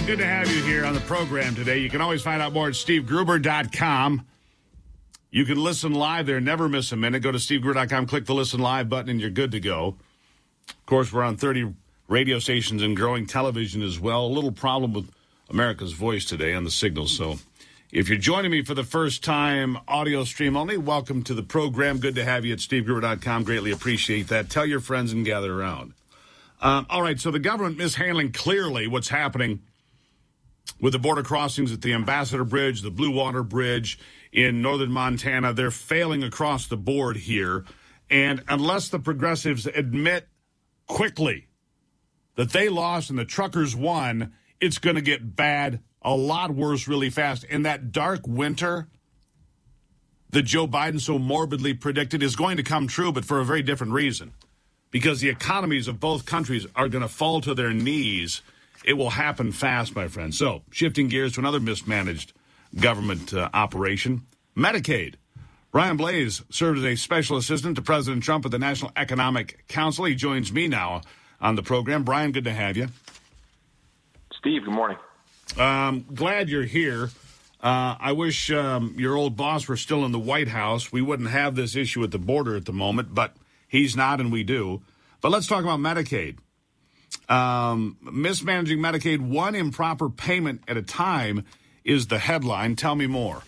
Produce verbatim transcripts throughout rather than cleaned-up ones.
good to have you here on the program today. You can always find out more at steve gruber dot com. You can listen live there, never miss a minute. Go to steve gruber dot com, click the Listen Live button, and you're good to go. Of course, we're on thirty radio stations and growing television as well. A little problem with America's Voice today on the signal. So if you're joining me for the first time, audio stream only, welcome to the program. Good to have you at steve gruber dot com. Greatly appreciate that. Tell your friends and gather around. Um, all right, so the government mishandling clearly what's happening with the border crossings at the Ambassador Bridge, the Blue Water Bridge in northern Montana. They're failing across the board here. And unless the progressives admit quickly that they lost and the truckers won, it's going to get bad, a lot worse really fast. And that dark winter that Joe Biden so morbidly predicted is going to come true, but for a very different reason. Because the economies of both countries are going to fall to their knees. It will happen fast, my friend. So, shifting gears to another mismanaged government uh, operation, Medicaid. Brian Blais served as a special assistant to President Trump at the National Economic Council. He joins me now on the program. Brian, good to have you. Steve, good morning. Um, glad you're here. Uh, I wish um, your old boss were still in the White House. We wouldn't have this issue at the border at the moment, but he's not, and we do. But let's talk about Medicaid. Um, mismanaging Medicaid, one improper payment at a time is the headline. Tell me more.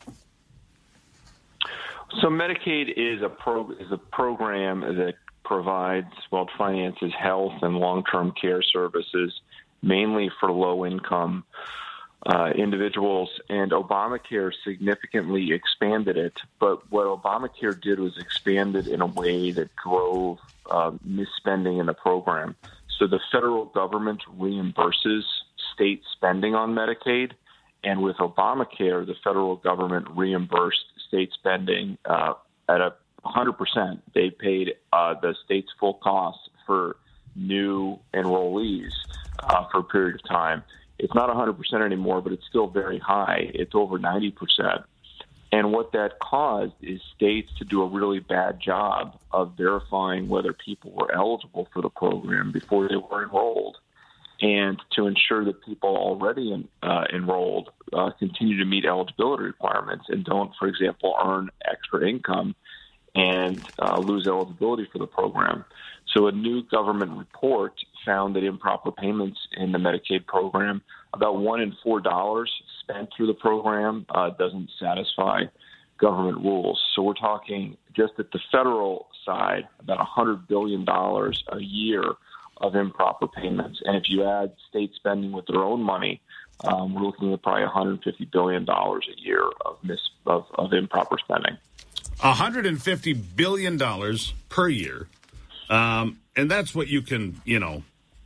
So Medicaid is a pro is a program that provides, well, finances health and long-term care services, mainly for low-income uh, individuals. And Obamacare significantly expanded it. But what Obamacare did was expand it in a way that drove uh, misspending in the program. So the federal government reimburses state spending on Medicaid, and with Obamacare, the federal government reimbursed state spending uh, at a one hundred percent. They paid uh, the state's full cost for new enrollees uh, for a period of time. It's not one hundred percent anymore, but it's still very high. It's over ninety percent. And what that caused is states to do a really bad job of verifying whether people were eligible for the program before they were enrolled, and to ensure that people already in, uh, enrolled uh, continue to meet eligibility requirements and don't, for example, earn extra income and uh, lose eligibility for the program. So a new government report found that improper payments in the Medicaid program, about one in four dollars spent through the program uh, doesn't satisfy government rules. So we're talking just at the federal side, about one hundred billion dollars a year of improper payments. And if you add state spending with their own money, um, we're looking at probably one hundred fifty billion dollars a year of, mis- of, of improper spending. one hundred fifty billion dollars per year. Um, and that's what you can, you know,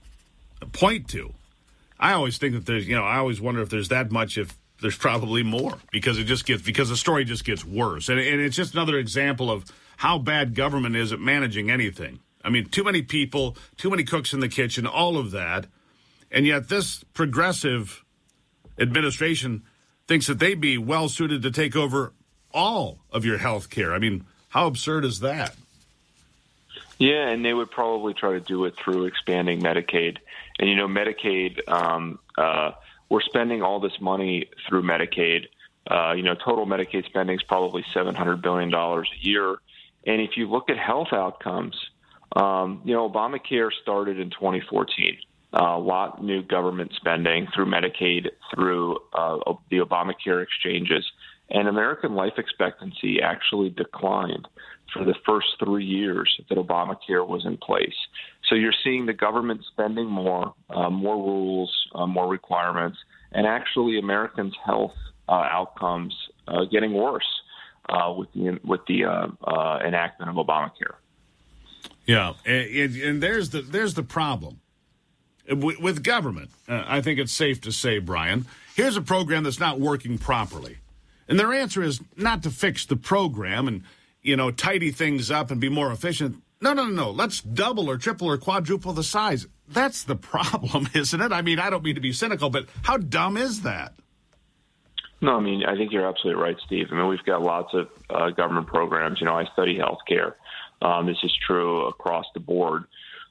point to. I always think that there's, you know, I always wonder if there's that much, if there's probably more, because it just gets, because the story just gets worse. And, and it's just another example of how bad government is at managing anything. I mean, too many people, too many cooks in the kitchen, all of that. And yet this progressive administration thinks that they'd be well suited to take over all of your health care. I mean, how absurd is that? Yeah, and they would probably try to do it through expanding Medicaid. And, you know, Medicaid, um, uh, we're spending all this money through Medicaid. Uh, you know, total Medicaid spending is probably seven hundred billion dollars a year. And if you look at health outcomes, um, you know, Obamacare started in twenty fourteen. Uh, a lot new government spending through Medicaid, through uh, the Obamacare exchanges. And American life expectancy actually declined for the first three years that Obamacare was in place. So you're seeing the government spending more, uh, more rules, uh, more requirements, and actually Americans' health uh, outcomes uh, getting worse uh, with the with the uh, uh, enactment of Obamacare. Yeah, and, and there's the there's the problem with, with government. Uh, I think it's safe to say, Brian, here's a program that's not working properly, and their answer is not to fix the program and, you know, tidy things up and be more efficient. No, no, no, no. Let's double or triple or quadruple the size. That's the problem, isn't it? I mean, I don't mean to be cynical, but how dumb is that? No, I mean, I think you're absolutely right, Steve. I mean, we've got lots of uh, government programs. You know, I study healthcare. Um, this is true across the board.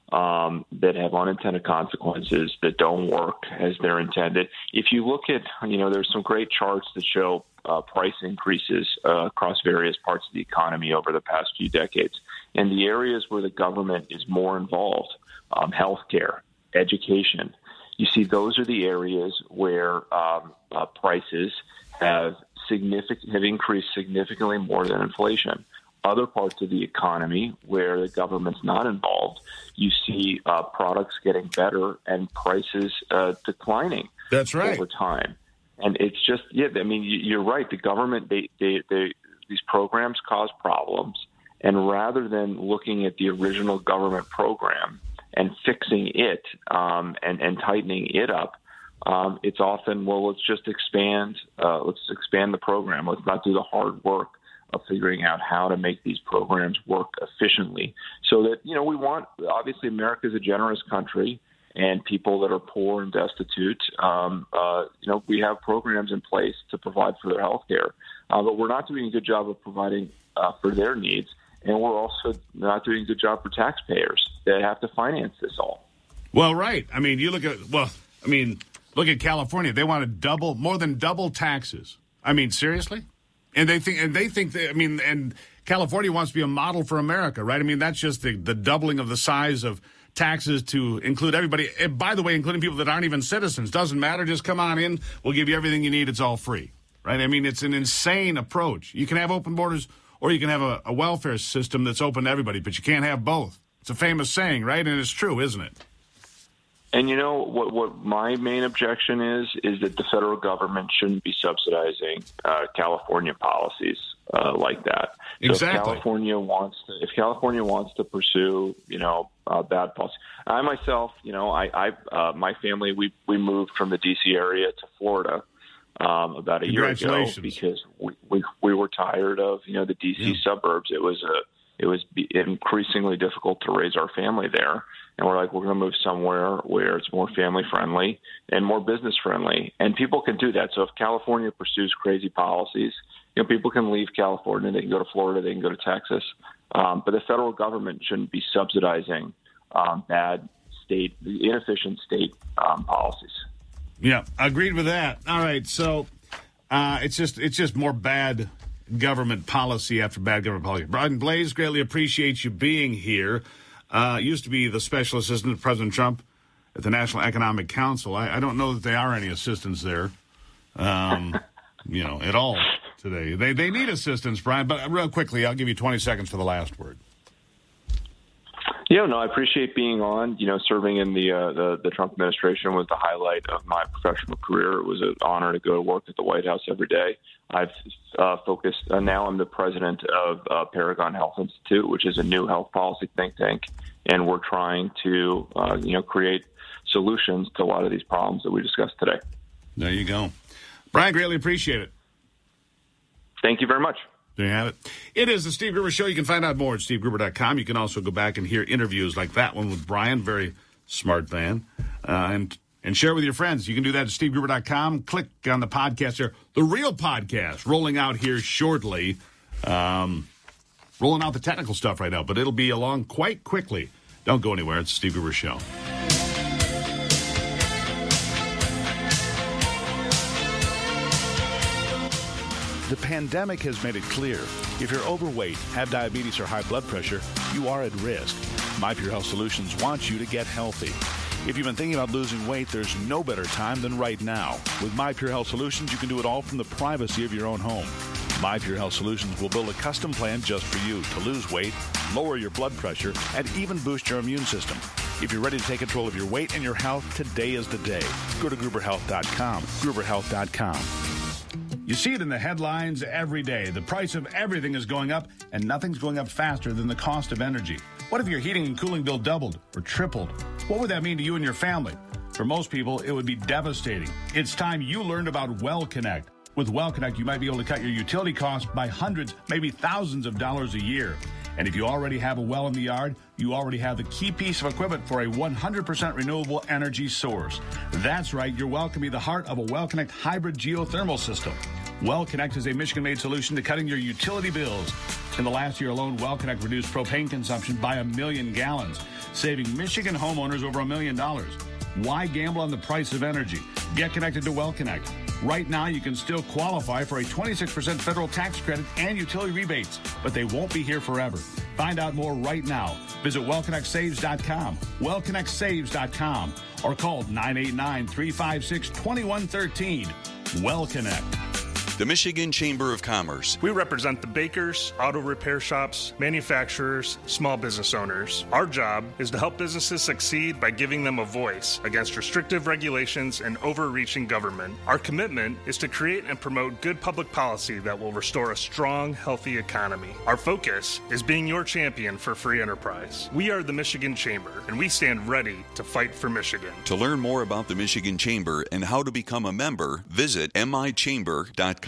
um, that have unintended consequences, that don't work as they're intended. If you look at, you know, there's some great charts that show uh, price increases uh, across various parts of the economy over the past few decades. And the areas where the government is more involved, um, healthcare, education, you see those are the areas where um, uh, prices have significant have increased significantly more than inflation. Other parts of the economy where the government's not involved, you see uh, products getting better and prices uh, declining. That's right. Over time. And it's just, yeah, I mean, you're right. The government, they, they, they, these programs cause problems. And rather than looking at the original government program and fixing it um, and, and tightening it up, um, it's often, well, let's just expand, uh, let's expand the program. Let's not do the hard work of figuring out how to make these programs work efficiently so that, you know, we want, obviously, America is a generous country, and people that are poor and destitute, um, uh, you know, we have programs in place to provide for their health care, uh, but we're not doing a good job of providing uh, for their needs, and we're also not doing a good job for taxpayers that have to finance this all. Well, right. I mean, you look at, well, I mean, look at California. They want to double, more than double taxes. I mean, seriously? And they think, and they think, that, I mean, and California wants to be a model for America, right? I mean, that's just the, the doubling of the size of taxes to include everybody. And by the way, including people that aren't even citizens. Doesn't matter. Just come on in. We'll give you everything you need. It's all free, right? I mean, it's an insane approach. You can have open borders, or you can have a, a welfare system that's open to everybody, but you can't have both. It's a famous saying, right? And it's true, isn't it? And you know what? What my main objection is is that the federal government shouldn't be subsidizing uh, California policies uh, like that. So exactly. If California wants to, if California wants to pursue, you know, uh, bad policy. I myself, you know, I, I uh, my family, we we moved from the D C area to Florida um, about a year ago because we, we we were tired of, you know, the D C yeah. suburbs. It was a it was increasingly difficult to raise our family there. And we're like, we're going to move somewhere where it's more family friendly and more business friendly. And people can do that. So if California pursues crazy policies, you know, people can leave California. They can go to Florida. They can go to Texas. Um, but the federal government shouldn't be subsidizing um, bad state, inefficient state um, policies. Yeah, agreed with that. All right. So uh, it's just it's just more bad government policy after bad government policy. Brian Blase, greatly appreciate you being here. Uh, used to be the special assistant to President Trump at the National Economic Council. I, I don't know that they are any assistants there, um, you know, at all today. They they need assistance, Brian. But real quickly, I'll give you twenty seconds for the last word. Yeah, no, I appreciate being on. You know, serving in the, uh, the the Trump administration was the highlight of my professional career. It was an honor to go to work at the White House every day. I've uh, focused, uh, now I'm the president of uh, Paragon Health Institute, which is a new health policy think tank, and we're trying to, uh, you know, create solutions to a lot of these problems that we discussed today. There you go. Brian, greatly appreciate it. Thank you very much. There you have it. It is the Steve Gruber Show. You can find out more at steve gruber dot com. You can also go back and hear interviews like that one with Brian, very smart man, uh, and and share with your friends. You can do that at steve gruber dot com. Click on the podcast there. The real podcast rolling out here shortly. Um, rolling out the technical stuff right now, but it'll be along quite quickly. Don't go anywhere. It's the Steve Gruber Show. The pandemic has made it clear, if you're overweight, have diabetes or high blood pressure, you are at risk. My Pure Health Solutions wants you to get healthy. If you've been thinking about losing weight, there's no better time than right now. With My Pure Health Solutions, you can do it all from the privacy of your own home. My Pure Health Solutions will build a custom plan just for you to lose weight, lower your blood pressure, and even boost your immune system. If you're ready to take control of your weight and your health, today is the day. Go to gruber health dot com, gruber health dot com. You see it in the headlines every day. The price of everything is going up, and nothing's going up faster than the cost of energy. What if your heating and cooling bill doubled or tripled? What would that mean to you and your family? For most people, it would be devastating. It's time you learned about WellConnect. With WellConnect, you might be able to cut your utility costs by hundreds, maybe thousands of dollars a year. And if you already have a well in the yard, you already have the key piece of equipment for a one hundred percent renewable energy source. That's right, your well can be the heart of a WellConnect hybrid geothermal system. WellConnect is a Michigan-made solution to cutting your utility bills. In the last year alone, WellConnect reduced propane consumption by a million gallons, saving Michigan homeowners over a million dollars. Why gamble on the price of energy? Get connected to WellConnect. Right now, you can still qualify for a twenty-six percent federal tax credit and utility rebates, but they won't be here forever. Find out more right now. Visit well connect saves dot com, well connect saves dot com, or call nine eight nine, three five six, two one one three. WellConnect. The Michigan Chamber of Commerce. We represent the bakers, auto repair shops, manufacturers, small business owners. Our job is to help businesses succeed by giving them a voice against restrictive regulations and overreaching government. Our commitment is to create and promote good public policy that will restore a strong, healthy economy. Our focus is being your champion for free enterprise. We are the Michigan Chamber, and we stand ready to fight for Michigan. To learn more about the Michigan Chamber and how to become a member, visit m i chamber dot com.